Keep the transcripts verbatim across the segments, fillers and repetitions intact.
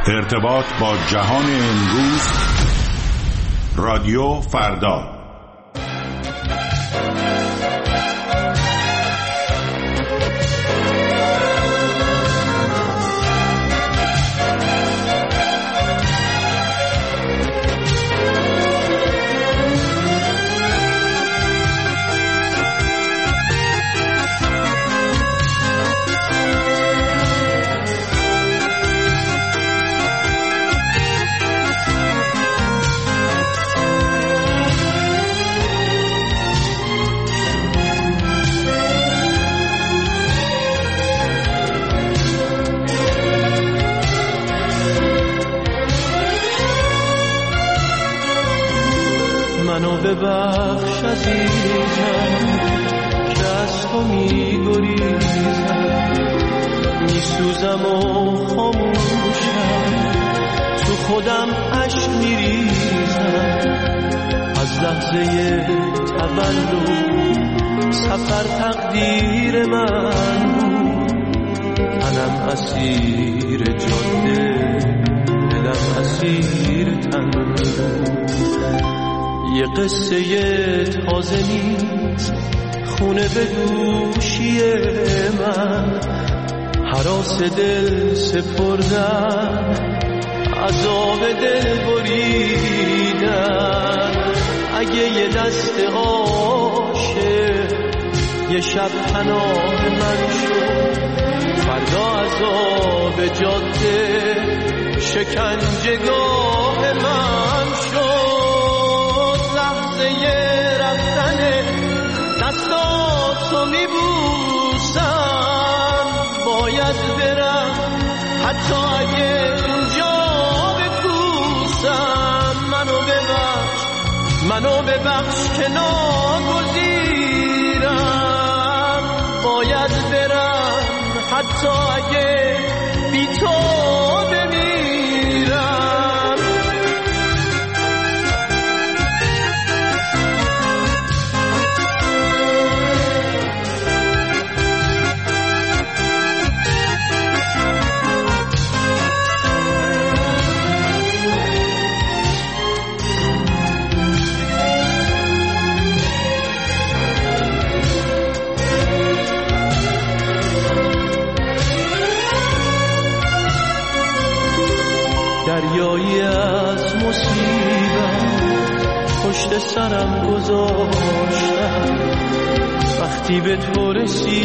ارتباط با جهان امروز، رادیو فردا. منو ببخش عزیزم که از تو میگریزم، میسوزم و خاموشم، تو خودم اشک میریزم. از لحظه تولد سفر تقدیر من بود، تنم اسیر جاده، دلم اسیر تن بود. یه قصه تازه نیست خونه به دوشی من، هراس دل سپردن، عذاب دل بریدن. اگه یه دست عاشق یه شب پناه من شد، فردا عذاب جاده شکنجهگاه من شد. یه رفتن دستاتو میبوسم، باید برم حتی اگه اونجا بکوسم. منو ببخش، منو ببخش که ناگزیرم، باید برم حتی اگه بی تو بمیرم. دریایی از مصیبت پشت سرم گذاشتم، وقتی به تو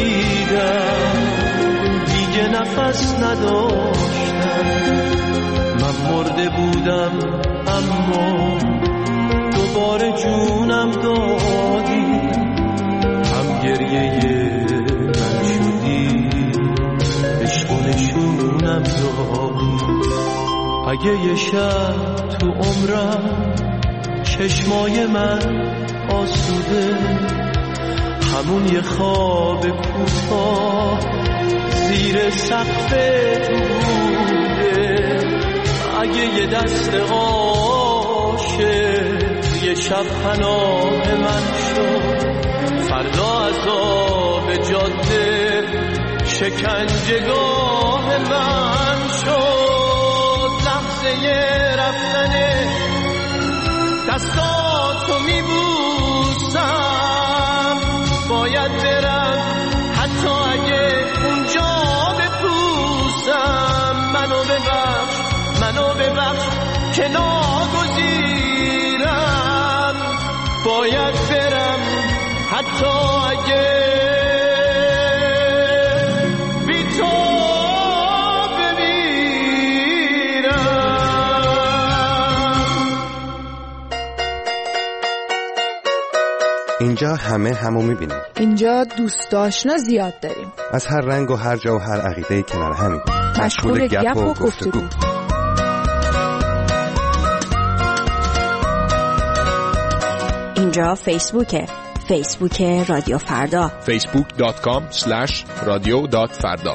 رسیدم دیگه نفس نداشتم. من مرده بودم اما دوباره جونم دادی، هم گریه من شدی، عشق و نشونم دادی. اگه یه شب تو عمرم چشمای من آسوده، همون یه خواب کوتاه زیر سقف تو بوده. اگه یه دست عاشق یه شب پناه من شد، فردا عذاب جاده شکنجهگاه من شد. یه رفتن دستاتو میبوسم، باید برم حتی اگه اونجا بپوسم. منو ببخش، منو ببخش که ناگزیرم، باید برم حتی اگه بی تو اینجا همه همو میبینیم. اینجا دوست آشنا زیاد داریم، از هر رنگ و هر جا و هر عقیده‌ای کنار همین، مشغول گپ و گفتگو. اینجا فیسبوکه، فیسبوک رادیو فردا، فیسبوک دات کام اسلش رادیو دات فردا.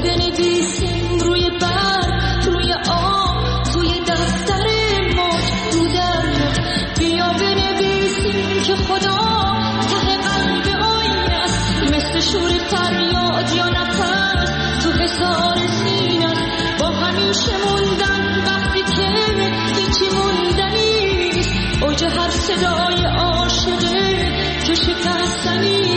بنویسیم روی برگ روی آب توی دفتر موج رو دریا. بیا بنویسیم که خدا ته قلب آینه است، مثل شور فریاد یا نفس تو حصار سینه است. با همیشه موندن وقتی که هیچی موندنیست، اوج هر صدای عاشقه که شکستنی.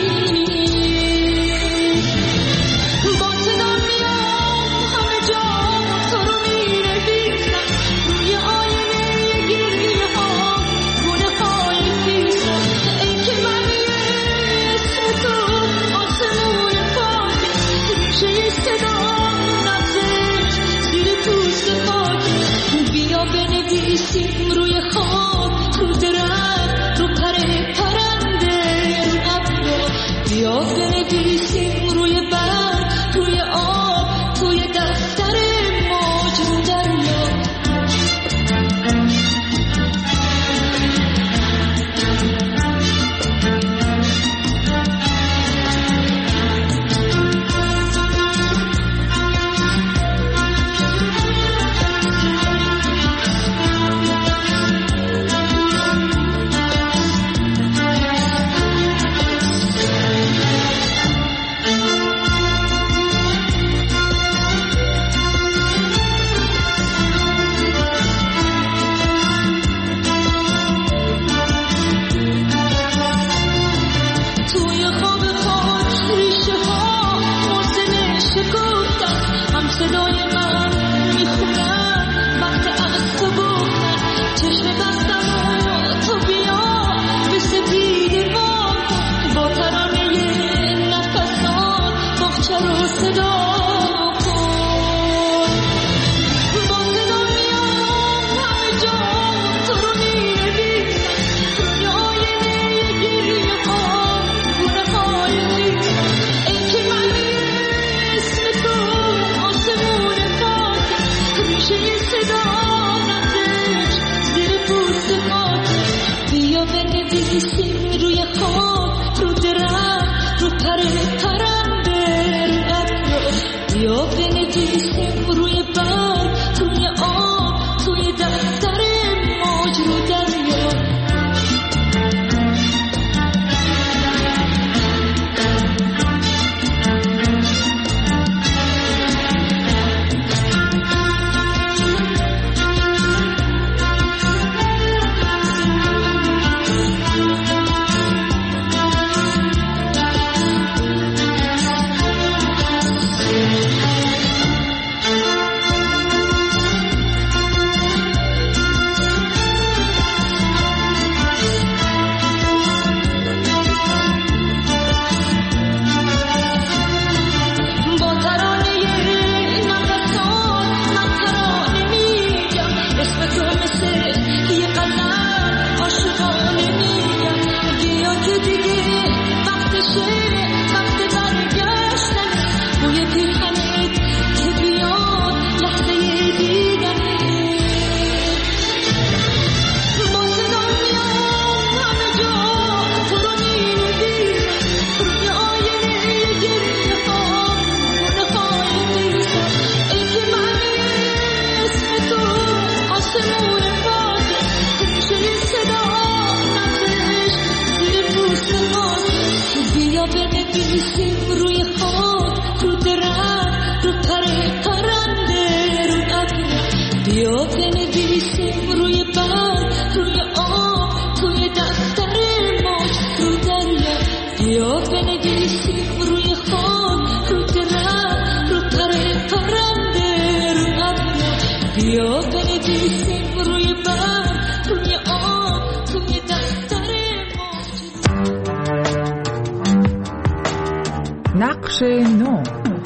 بنویسیم روی خاک رو درخت رو پره پرنده رو ابرو. بیا بنویسیم روی برگ روی آب توی دفتر موج رو دریا. نقش نو.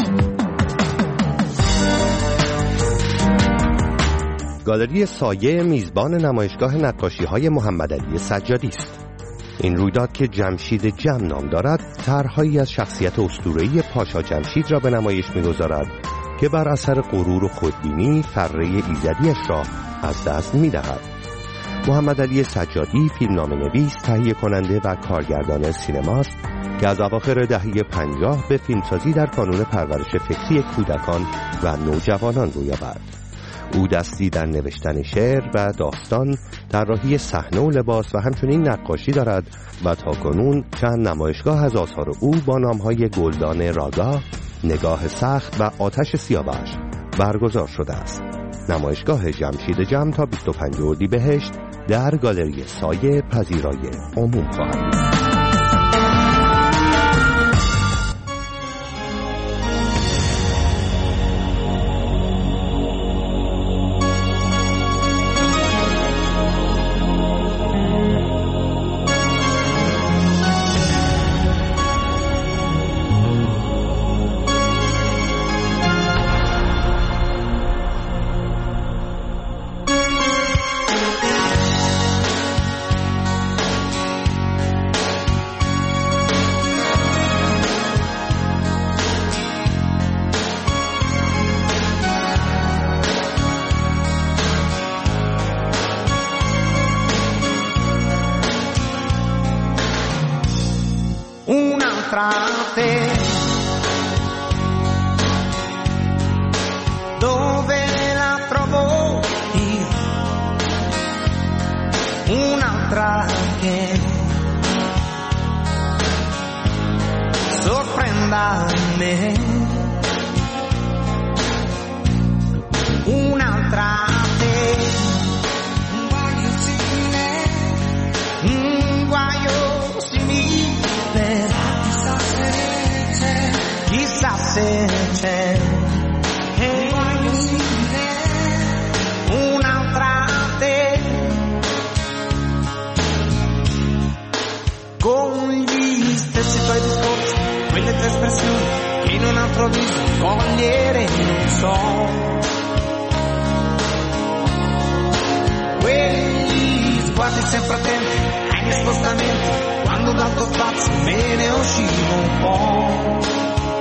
گالری سایه میزبان نمایشگاه نقاشی‌های محمدعلی سجادی است. این رویداد که جمشید جم نام دارد، طرحهایی از شخصیت اسطوره‌ای پاشا جمشید را به نمایش می‌گذارد که بر اثر غرور و خودبینی فره ایزدیش را از دست می‌دهد. محمدعلی سجادی فیلمنامه‌نویس، تهیه کننده و کارگردان سینماست که از اواخر دهه پنجاه به فیلمسازی در کانون پرورش فکری کودکان و نوجوانان روی آورد. او دستی در نوشتن شعر و داستان، طراحی صحنه و لباس و همچنین نقاشی دارد و تاکنون چند نمایشگاه از آثار او با نام‌های گلدان راگا، نگاه سخت و آتش سیاوش برگزار شده است. نمایشگاه جمشید جم تا بیست و پنجم اردیبهشت در گالری سایه پذیرای عموم خواهد بود. Dove la trovo io? Un'altra che sorprenda me, un'altra te, un guaio simile, un guaio simile, chissà se c'è, chissà se c'è. Un'altra te, con gli stessi tuoi discorsi, quelle tue espressioni che in un altro viso cogliere non so, quegli sguardi sempre attenti ai miei spostamenti, quando dal tuo spazio me ne uscivo un po'.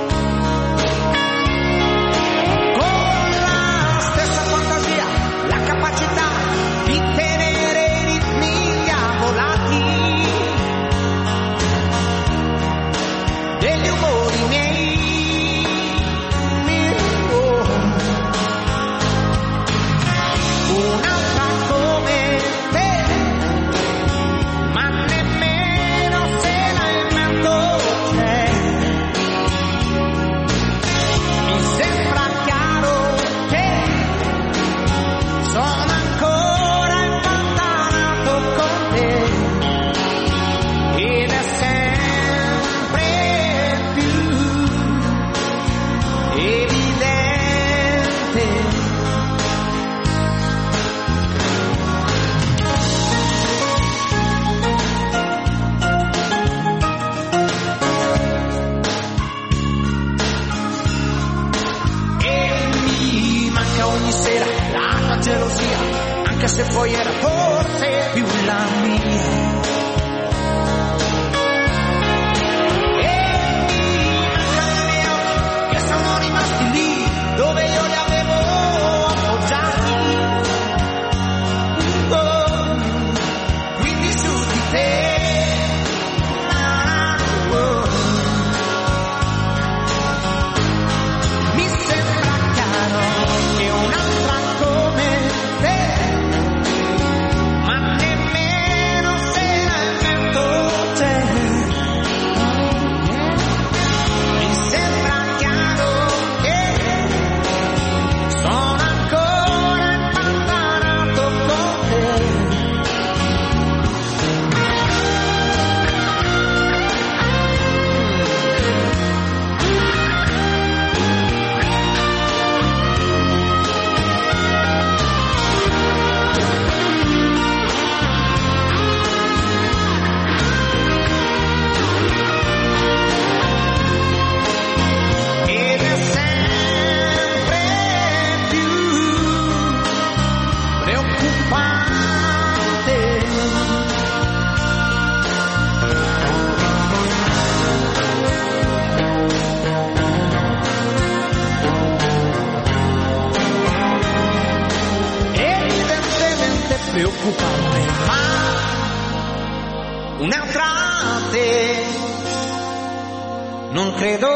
Anche se poi era forse più la mia, e mi mancano i miei occhi che sono rimasti lì dove io li avevo appoggiati, oh, quindi su di te, oh, mi sembra chiaro che un'altra come te, preoccupante, ma un'altra te non credo.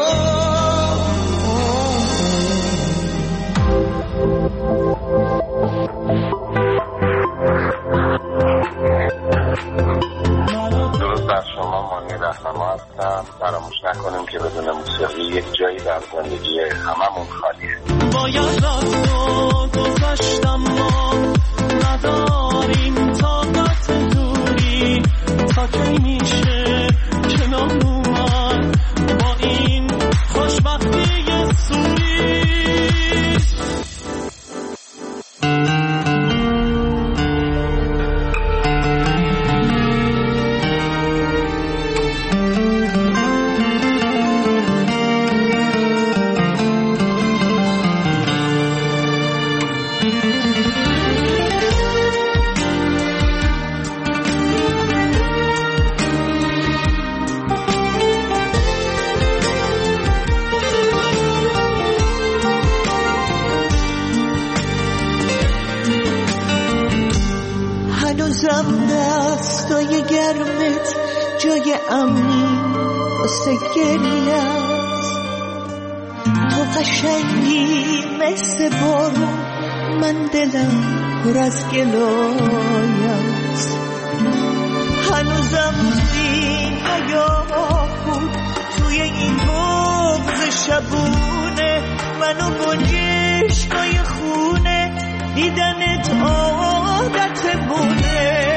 درود بر شما، مانی رهنما هستم. فراموش نکنیم که بدون موسیقی یک جایی در زندگی هممون خالیه. باید رفت و گذشتم، ما نداریم طاقت دوری، تا کی میشه کنار اومد با این خوشبختی سوری. هنوزم دستای گرمت جای امنی واسه گریه است. تو قشنگی مثل بارون، من دلم پر از گلایه است. هنوزم توی این حیاه بود، توی این بغض شبونه، منو گنجشکای خونه، دیدنت عادت مونه.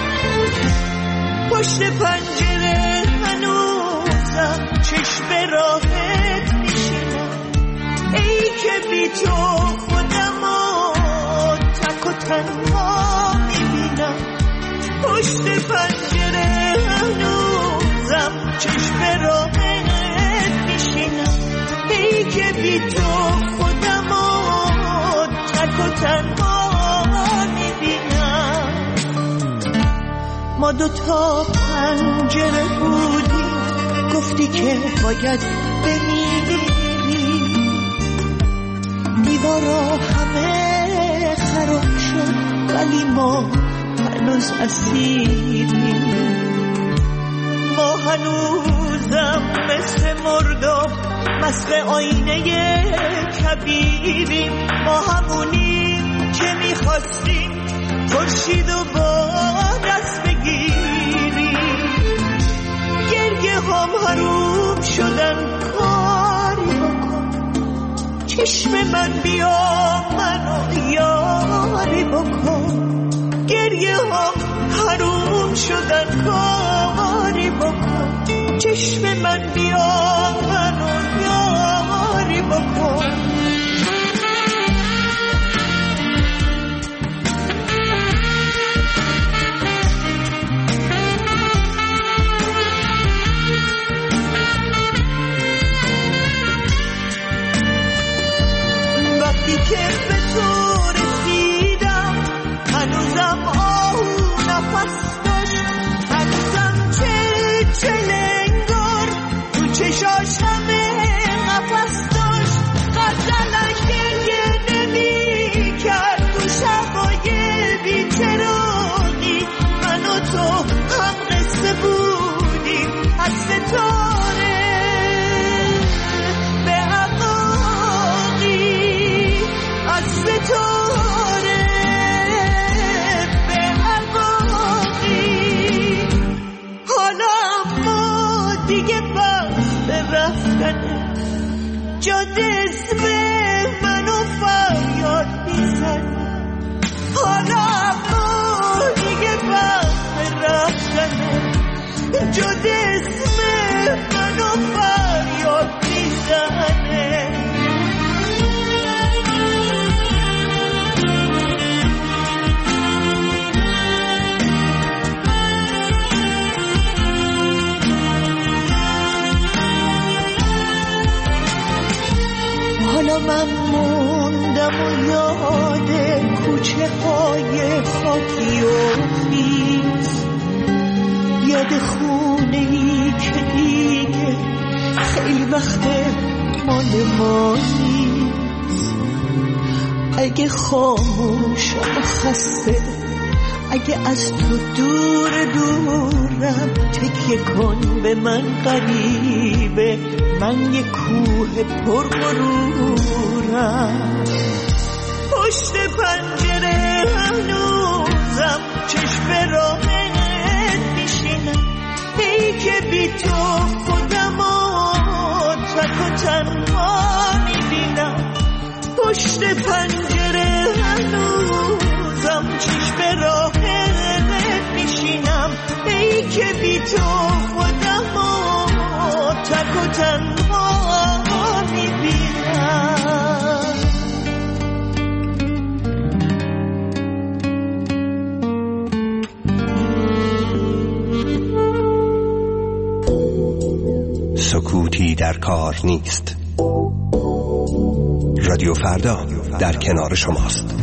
پشت پنجره هنوزم چشم راحت میشینم، ای که بی تو خودمو تک و تنها میبینم. پشت پنجره هنوزم چشم راحت میشینم، ای که بی تو خودمو تک و تنها میبینم. ما دوتا پنجره بودیم، گفتی که باید بمیری. دیوارا همه خراب شد، ولی ما هنوز اسیریم. ما هنوزم مثل مرداب، مثل آینه کبیریم. ما همونیم که میخواستیم خورشید و با دست بگیریم. گریه هم حروم شدن، کاری بکن چشم من، بیا منو یاری بکن. گریه هم حروم شدن، کاری بکن چشم من، بیا منو یاری بکن. وقتی که به تو رسیدم، هنوزم آهو نفس داشت، هنوزم چه چلنگار تو چشاش همه قفس داشت. غزلش گریه نمی کرد تو شبای بی‌چراغی، من و تو هم قصه بودیم از ستاره به عقاقی، از ستاره به عقاقی. حالا ما دیگه بس رفتنه، جاده اسم منو فریاد میزنه. حالا ما دیگه بس رفتنه، جاده اسم منو فریاد میزنه. حالا من موندم و یاد کوچه های خاکی و خیز، یاد خونه ای که دیگه خیلی وقت مال ما نیست. اگه خاموشم خسته، اگه از تو دور دورم تکیه کن به من غریبه، من یه کوه پر غرورم. پشت پنجره هنوزم چشم راهت میشینم، ای که بی تو خودمو تک و تنها میبینم. پشت پنجره هنوزم چشم راهت میشینم، ای که بی تو خودمو تک و تنها میبینم. سکوتی در کار نیست. رادیو فردا در کنار شماست.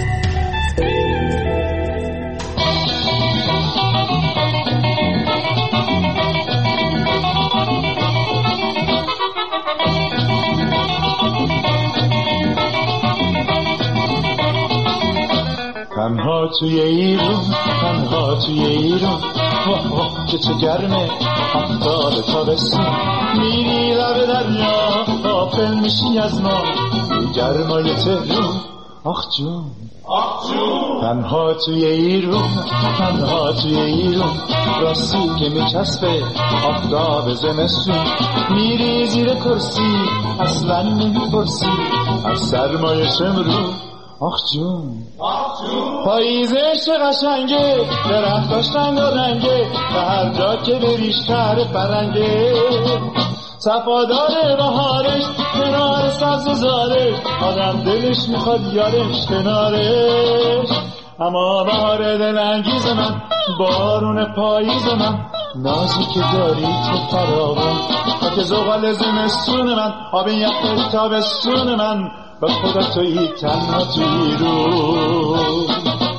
تنها توی ایرون، تنها توی ایرون، واه واه که چه گرمه، آفتاب تابستون. میری لب دریا غافل میشی از ما، گرمای تهرون. آخ جون، آخ جون. تنها توی ایرون، تنها توی ایرون، راستی که میچسبه آفتاب زمستون. میری زیر کرسی اصلا نمیپرسی از سرمایه شمرون. آخ جون، آخ جون. پاییزه چه قشنگه، درختاش رنگ و رنگه، و هر جا که بری شهر فرنگه. صفادار بهارش کنار سبز زارش، آدم دلش میخواد یارش کنارش. اما بهار دلانگیز من، بارون پاییز من، نازی که داری تو فراوان. خاک زغال زمستون من، آب یخ تابستون من، به خدا تویی تنها توی رو.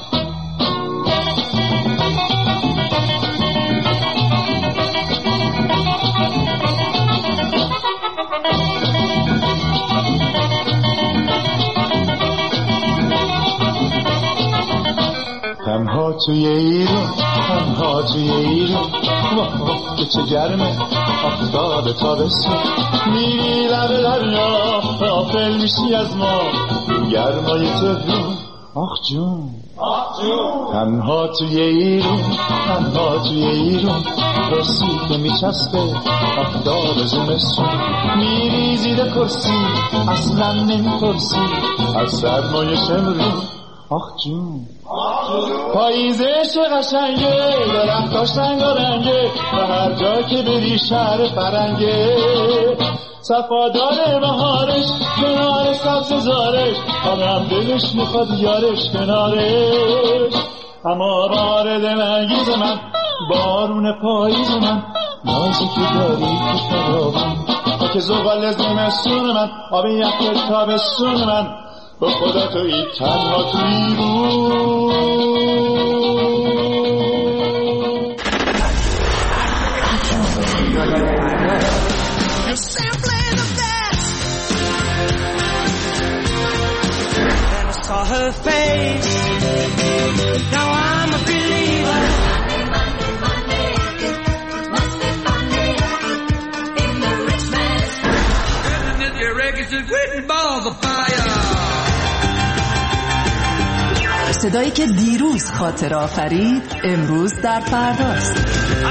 تنها توی ایران، تنها توی ایران، واه واه که چه گرمه، آفتاب تابستون. میری لب دریا غافل میشی از ما، گرمای تهرون. آخ جون، آخ جون. تنها توی ایران، تنها توی ایران، راستی که میچسبه آفتاب زمستون. میری زیر کرسی اصلا نمیپرسی از سرمایه شمرون. آخ جون، پاییزه چه قشنگه، درختاش رنگ و رنگه، و هر جا که بری شهر فرنگه. صفادار بهارش کنار سبز زارش، آدم دلش میخواد یارش کنارش. اما بهار دلانگیز من، بارون پاییز من، نازی که داری تو فراوان. خاک زغال زمستون من، آب یخ تابستون من، به خدا تویی تنها توی رو. Saw her face, now I'm a believer. Monday, Monday, Monday, it must be Monday in the rich man's house. And your records is written by the fire. صدایی که دیروز خاطر آفرید امروز در فرداست.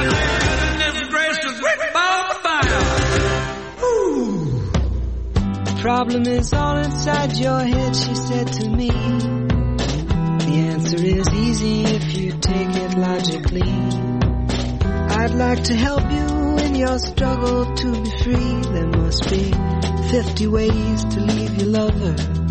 Problem is all inside your head, she said to me. The answer is easy if you take it logically. I'd like to help you in your struggle to be free. There must be fifty ways to leave your lover.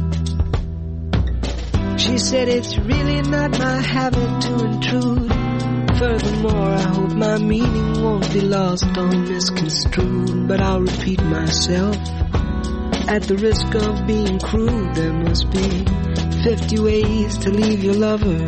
She said it's really not my habit to intrude. Furthermore, I hope my meaning won't be lost or misconstrued. But I'll repeat myself. At the risk of being crude, there must be fifty ways to leave your lover.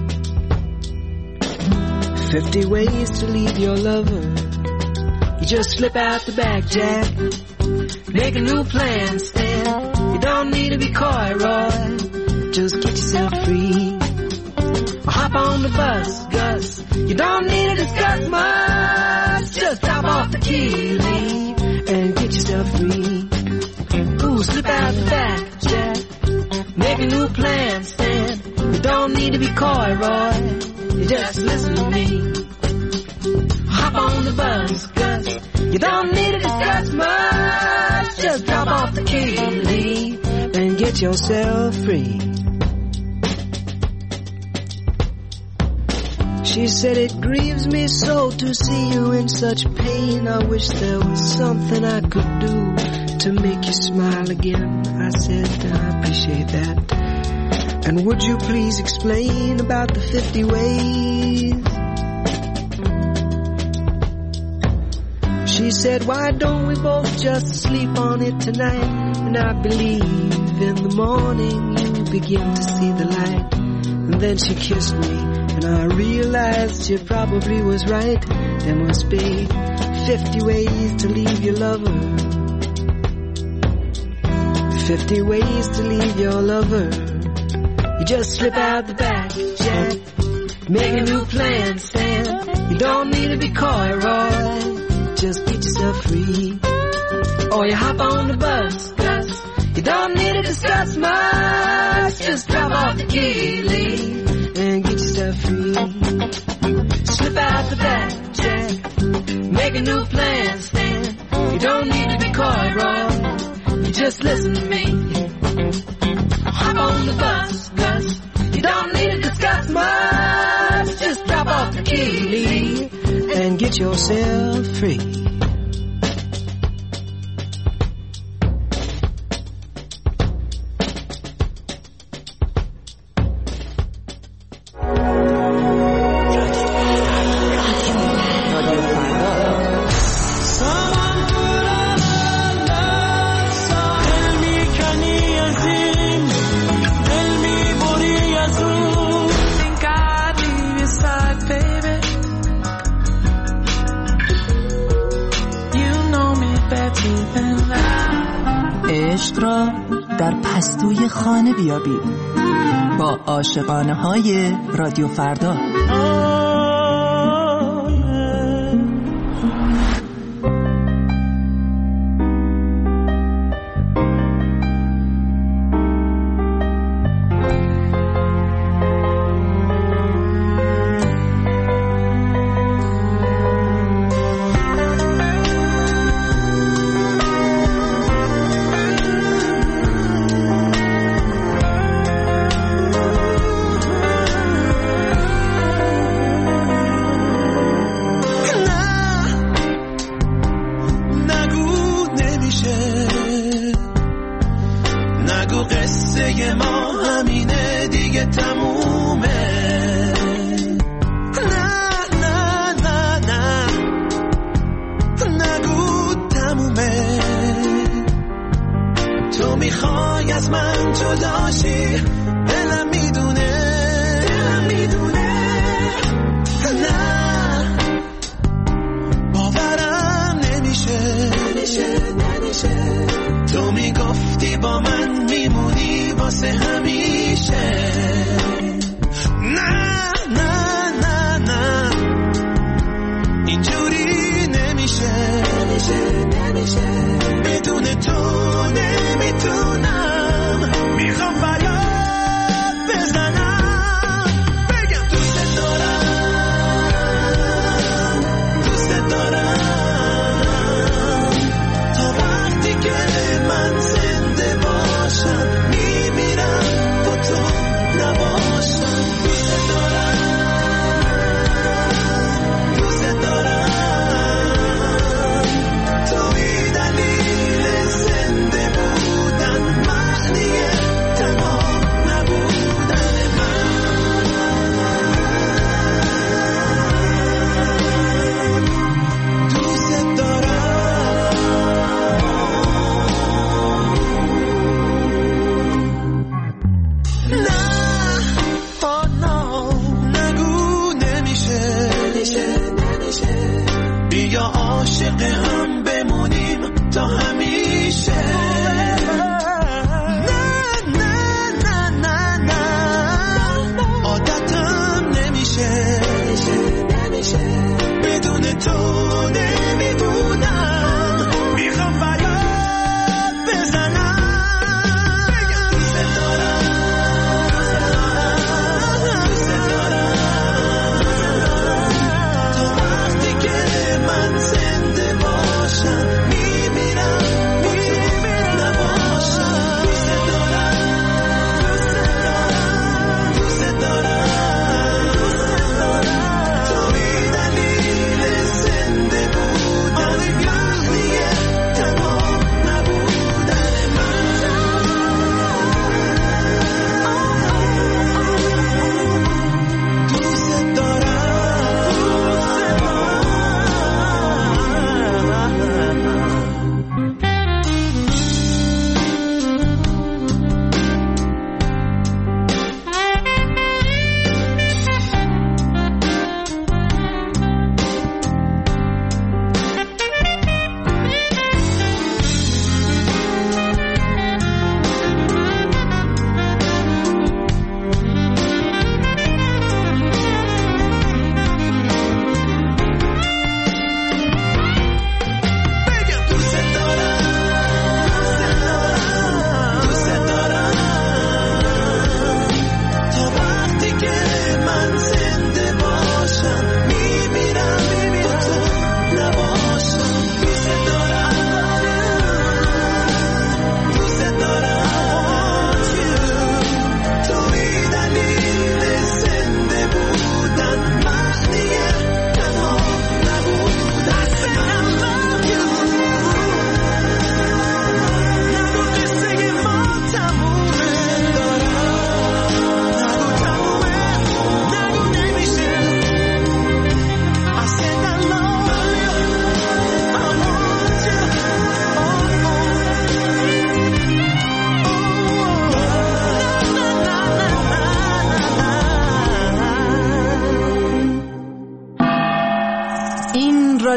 Fifty ways to leave your lover. You just slip out the back, Jack. Make a new plan, Stan. You don't need to be coy, Roy. Just get yourself free. Or hop hop on the bus, Gus. You don't need to discuss much. Just drop off the key, leave, and get yourself free. Ooh, slip out the back, Jack. Make a new plan, Stan. You don't need to be coy, Roy. You just listen to me. Hop on the bus, Gus. You don't need to discuss much. Just drop off the key, leave, and get yourself free. She said, it grieves me so to see you in such pain. I wish there was something I could do to make you smile again. I said, I appreciate that. And would you please explain about the fifty ways? She said, why don't we both just sleep on it tonight? And I believe in the morning you begin to see the light. And then she kissed me, and I realized she probably was right. There must be fifty ways to leave your lover. Fifty ways to leave your lover. You just slip out the back, Jack. Make a new plan, Stan. You don't need to be coy, Roy. Just get yourself free. Or you hop on the bus, Gus. You don't need to discuss much. Just drop off the key, leave, and get yourself free. Slip out the back, Jack. Make a new plan, Stan. You don't need to be coy, Roy. You just listen to me. Hop on the bus, Gus. You don't need to discuss much. Just drop off the key, leave, and get yourself free. عشق را در پستوی خانه بیابید با عاشقانه های رادیو فردا. بدون تو نمیتونم، میخوام فریاد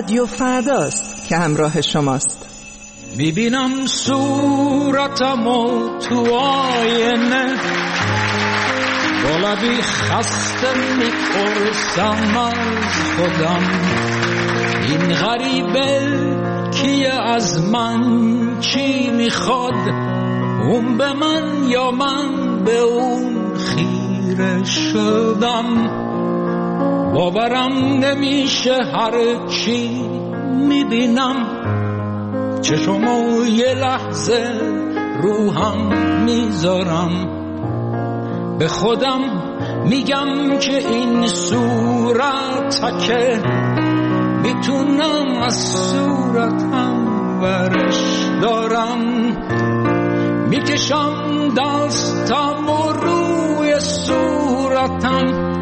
رادیو فرداست که همراه شماست. میبینم صورتمو تو آینه، با لبی خسته میپرسم از خودم این غریبه کیه، از من چی میخواد، اون به من یا من به اون خیره شدم. باورم نمیشه هر چی میبینم، چشمو یه لحظه روحم میذارم، به خودم میگم که این صورت که میتونم از صورتم برش دارم. میکشم دستم و روی صورتم،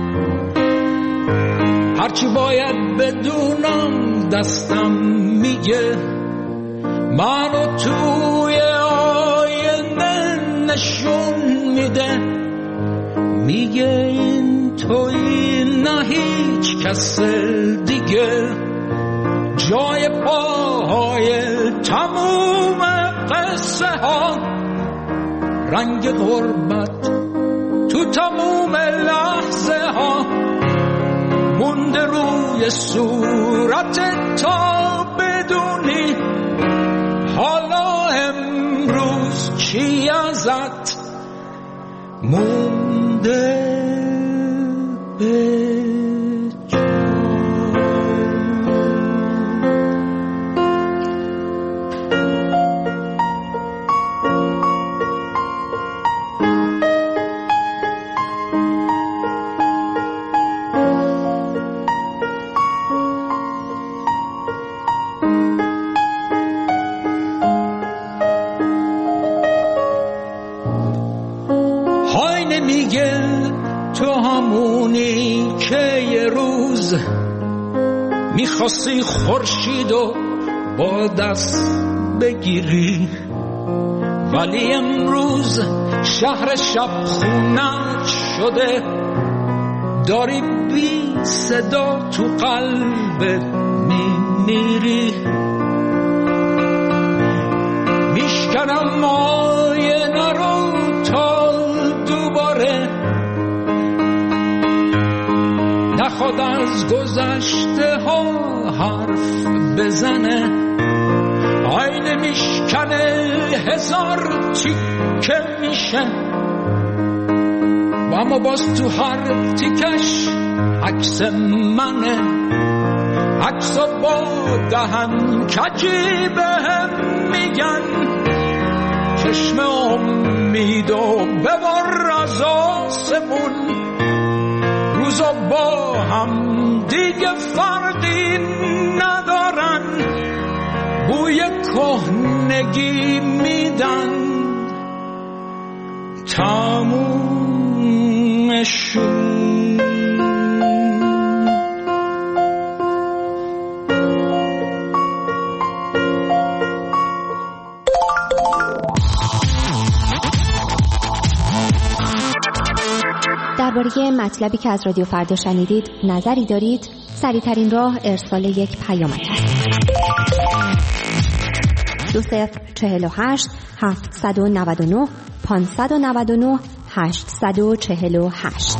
هرچی باید بدونم دستم میگه، منو توی آینه نشون میده، میگه این توی نه هیچ کس دیگه، جای پاهای تموم قصه ها، رنگ غربت تو تموم لحظه ها، مونده روی صورت تا بدونی حالا امروز چی ازت مونده به میخواستی خورشیدو با دست بگیری، ولی امروز شهر شب خونت شده، داری بی صدا تو قلبت میمیری. میشکنم آینه رو تا دوباره نخواد از گذشته ها حرف بزنه، آینه میشکنه هزار تیکه میشه، و اما باز تو هر تیکش عکس منه، عکسا با دهن کجی بهم میگن، چشم امیدو ببر از آسمون، روزا با هم دیگه فرقی ندارن، بوی کهنگی میدن تمومشون. درباره مطلبی که از رادیو فردا شنیدید نظری دارید؟ سریع‌ترین راه ارسال یک پیامک است. دو صفر چهل و هشت هفتصد و نود و نه پانصد و نود و نه هشتصد و چهل و هشت.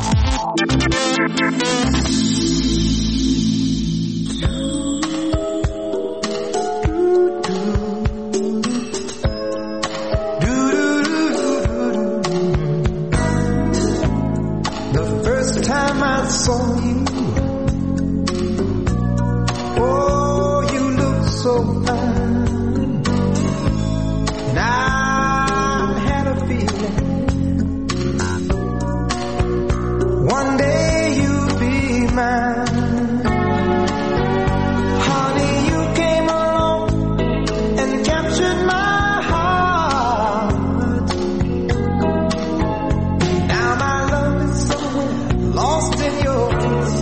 Lost in your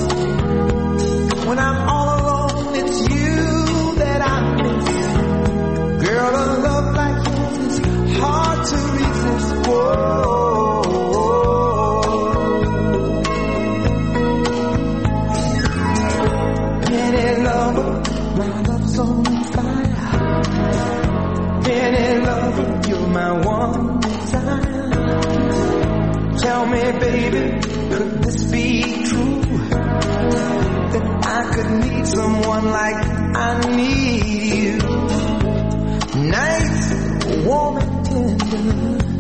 me, baby, could this be true? That I could need someone like I need you. Nights warm and tender,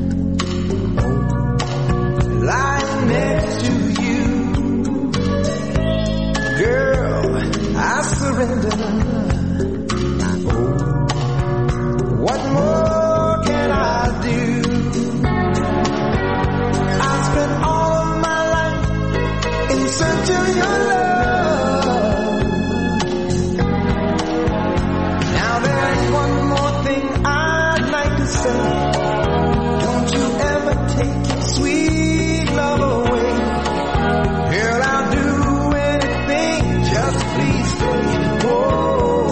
lying next to you. Girl, I surrender. What more can I do? I spent all of my life in search of your love. Now there's one more thing I'd like to say. Don't you ever take your sweet love away. Girl, I'll do anything, just please stay. Whoa.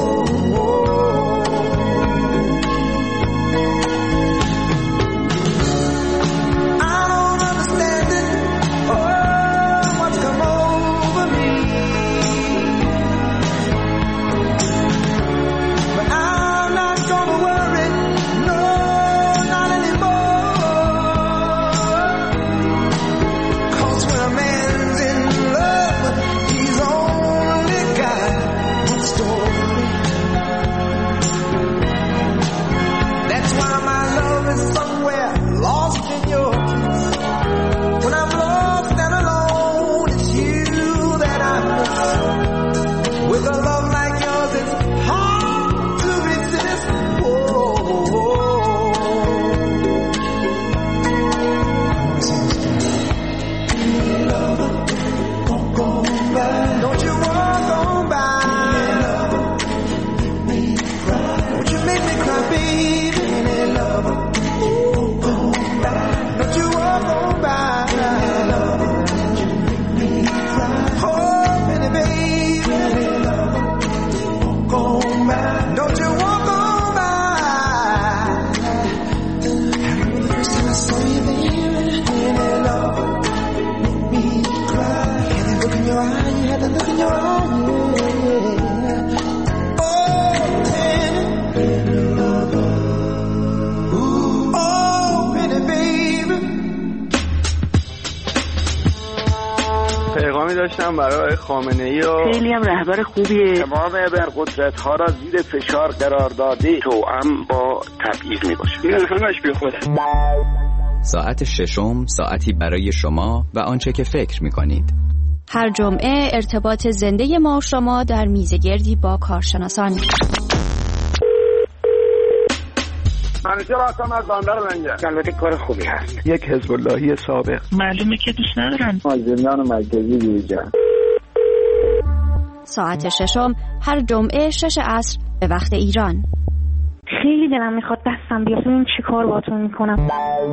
داشتم برای خامنه‌ای و خیلی هم رهبر خوبیه. تمام ابرقدرت‌ها را زیر فشار قرار داده توأم با تبعیض میباشه. این همش بی خوده. ساعت ششم، ساعتی برای شما و آنچه که فکر میکنید. هر جمعه ارتباط زنده ما و شما در میزگردی با کارشناسان. منیجر هستم از بندر لنگر. البته کار خوبی هست. یک حزب اللهی سابق. معلومه که دوست ندارن. مازندران مرکزی دیجا. ساعت ششم هر جمعه شش عصر به وقت ایران. خیلی دلم میخواد دستم بیاد ببینم چی کار باهاتون میکنم.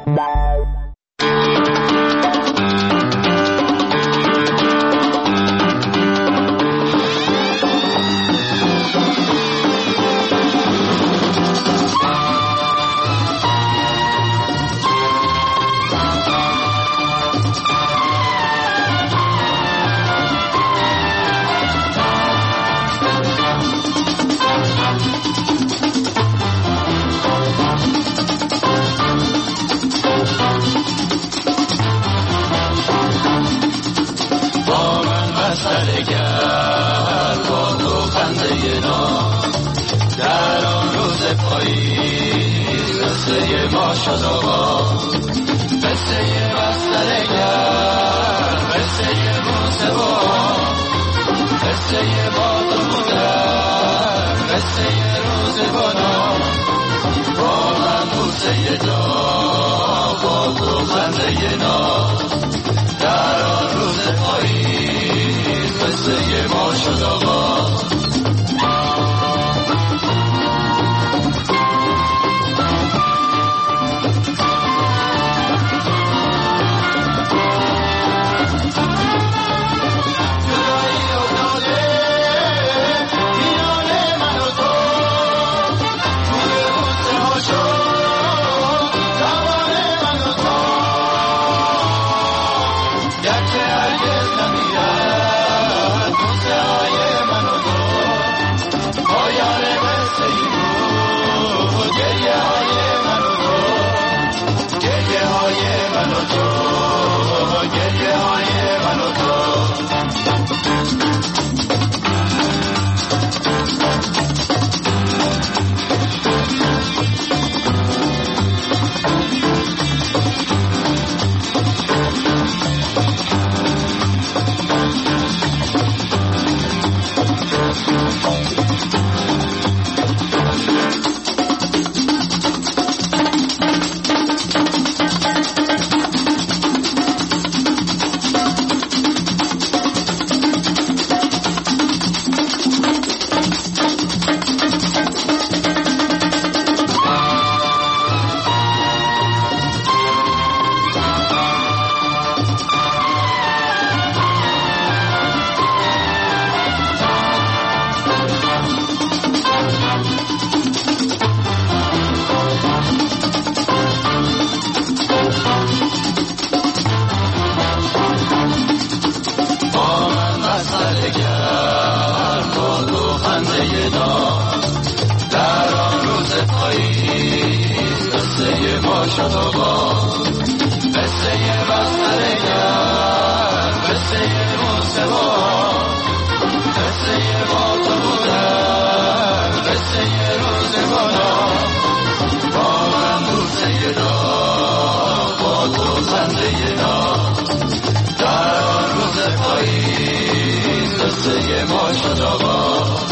در آن روز پاییز قصه ما شد آقا، قصه بسترگر، قصه موسیقا، قصه باد و بودن، قصه روزگانا، با من بوسه جا با تو خنده نا. در آن روز پاییز قصه ما شد آقا. Yeah. ناز در آن روز پاییز قصه ما شد آغاز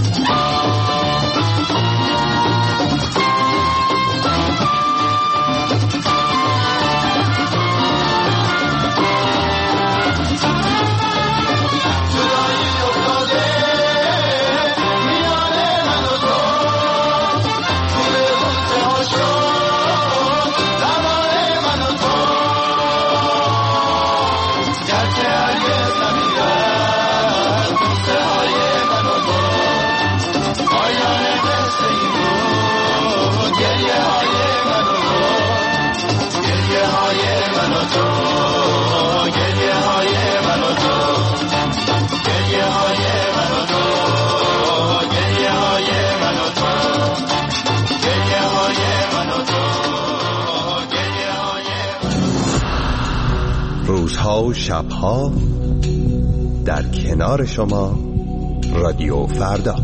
روزها و شبها در کنار شما رادیو فردا.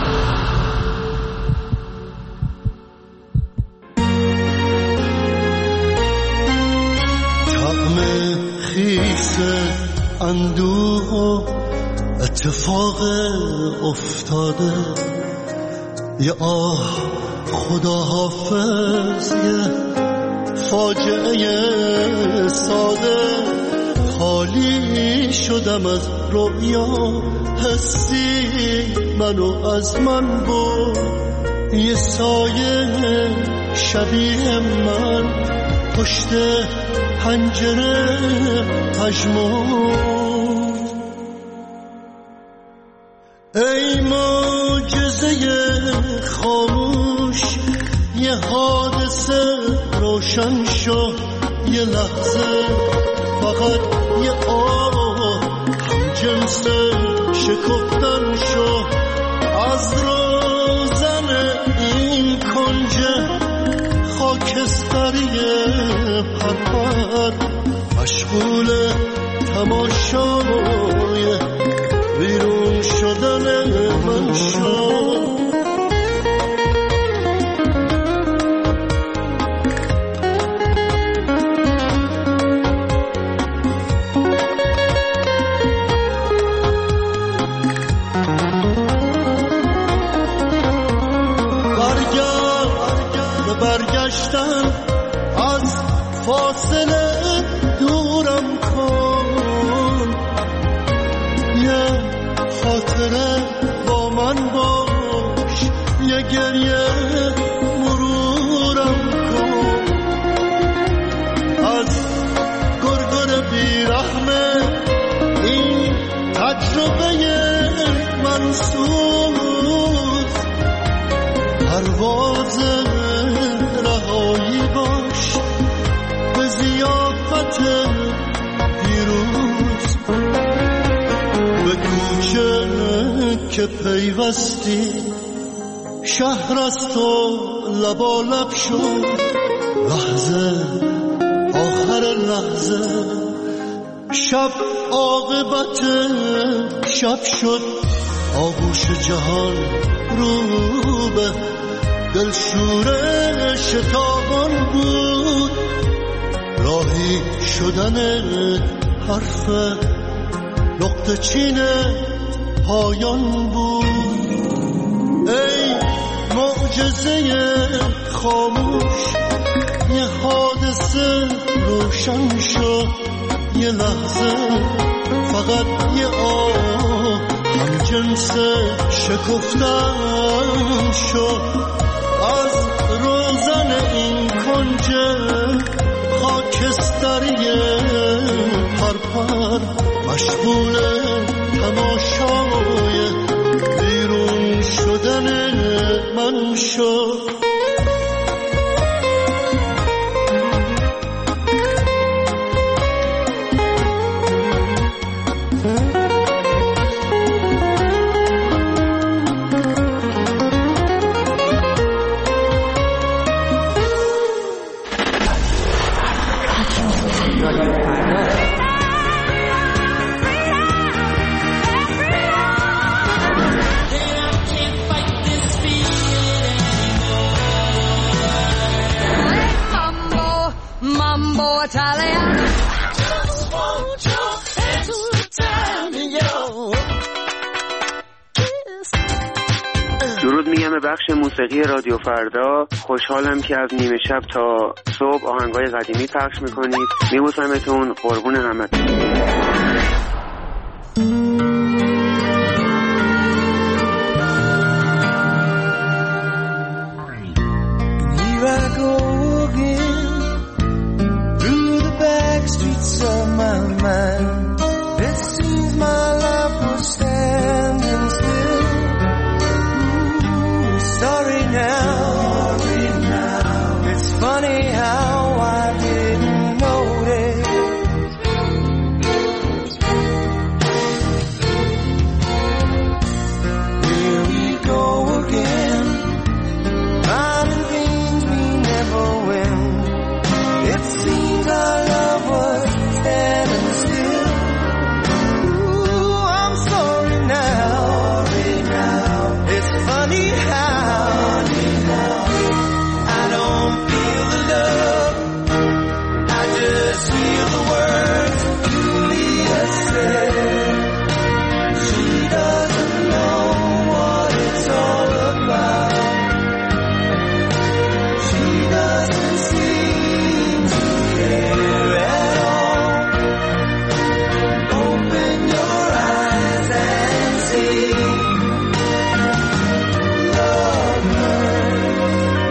طعم خیس اندوه و اتفاق افتاده، یه آه خدا حافظ، یه فاجعه ساده. خالی شدم از رویا، حسی منو از من بود. یه سایه شبیه من پشت پنجره پژمرد. ای معجزه خاموش، یه حادثه روشن شد. یه لحظه فقط یه آه هم جنس شکفتن شد. از روزن این کنج خاکستری پرپر مشغول تماشای بیرون شدن من شد. برگشتن از فاصله دورم کن، یه خاطره با من باش، یه گریه مرورم کن. از گرگر بیرحمه این تجربه منسوز، پرواز رهایی باش به ضیافت دیروز. به کوچه که پیوستی شهر است و لبالب شد. لحظه آخر لحظه شب عاقبت شب شد. آغوش جهان رو به دلشوره شتابان بود. راهی شدن حرف نقطه چین پایان بود. ای معجزه خاموش، یه حادثه روشن شد. یه لحظه فقط یه آه هم جنس شکفتن شد. از روزن این کنج خاکستری پرپر مشغول تماشای بیرون شدن من شد. به بخش موسیقی رادیو فردا. خوشحالم که از نیمه شب تا صبح آهنگای قدیمی پخش میکنید. میبوسمتون، قربون همتون. Here I go again through the back streets of my mind. It seems my life was standing still. Ooh, sorry now. Sorry now. It's funny how I didn't notice. Here we go again. Finding things we never win. It seems our love was standing still. Ooh, I'm sorry now. Sorry now. It's funny how, funny how I don't feel the love. I just hear the words Julia said. She doesn't know what it's all about. She doesn't seem to care at all. Open your eyes and see. Love hurts.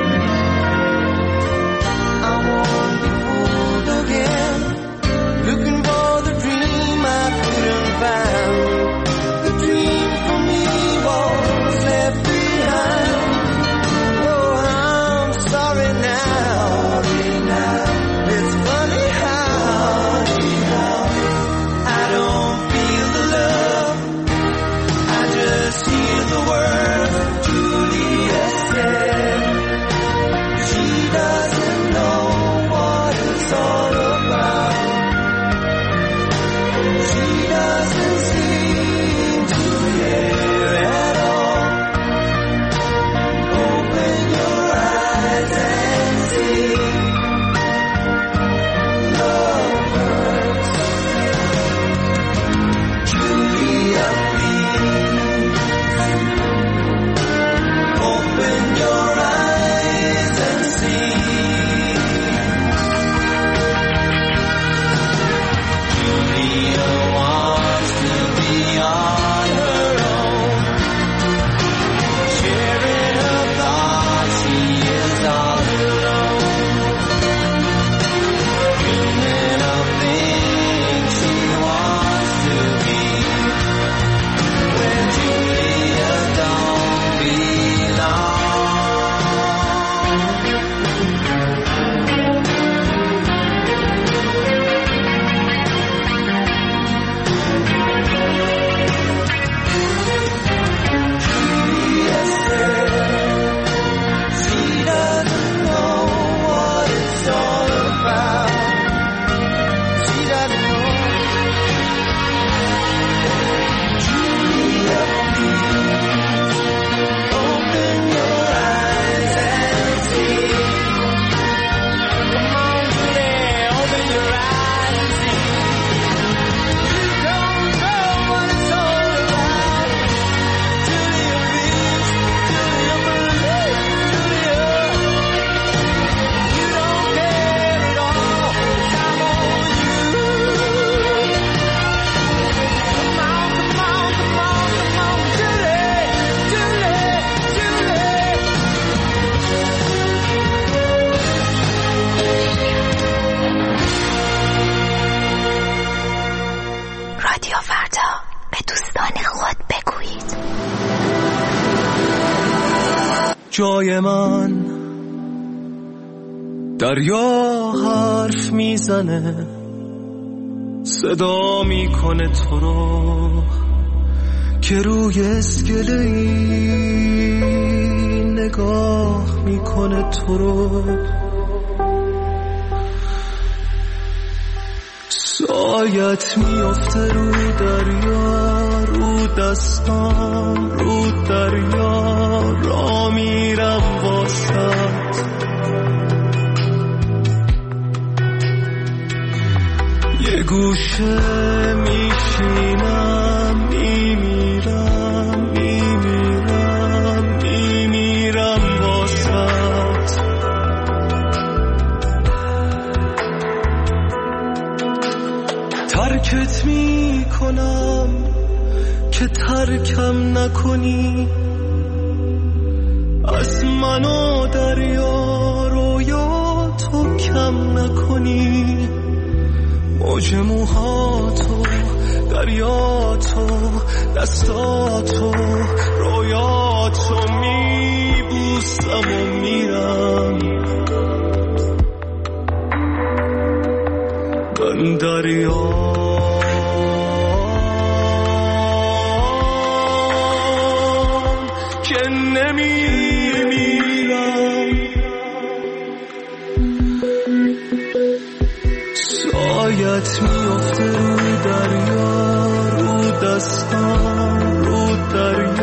I won't be fooled again, looking for the dream I couldn't find. The dream for me was left behind. Oh, I'm sorry now. Sorry now. It's funny how, how I don't feel the love. I just hear the words Julia said. She doesn't know what it's all about. She doesn't seem to care at all. Open your eyes and see. Love hurts. Julia, please. Open your eyes and see. Julia wants to be on her own. Sharing her thoughts, she is all alone. Dreaming of things she wants to be. When Julia don't belong. Julia said she doesn't know what it's all about. She doesn't know. Julia, please. Open your eyes and see. Come on, Julia, open your eyes and see. You don't know what it's all about. Julia, please. Julia, believe. Julia, you don't care at all. I'm on you. Come on, come on, come on, come on, Julie, Julie, Julie. رادیو فردا، به دوستان خود بگویید. جای من دریا حرف میزنه، صدا میکنه تو رو که روی اسکله‌ای نگاه میکنه تو رو. سایت میفته رو دریا، رو دستام رو دریا، را میرم واسط. یه گوشه میشینم، میمیرم میمیرم میمیرم ترکت می کنم که ترکم نکنی، از من و دریا رویا تو کم نکنی، موج موهاتو دریاتو دستاتو رویاتو می بوسم و میرم، من دریا که نمیمیرم. سایت میفته رو دریا، رو دستان رو دریا،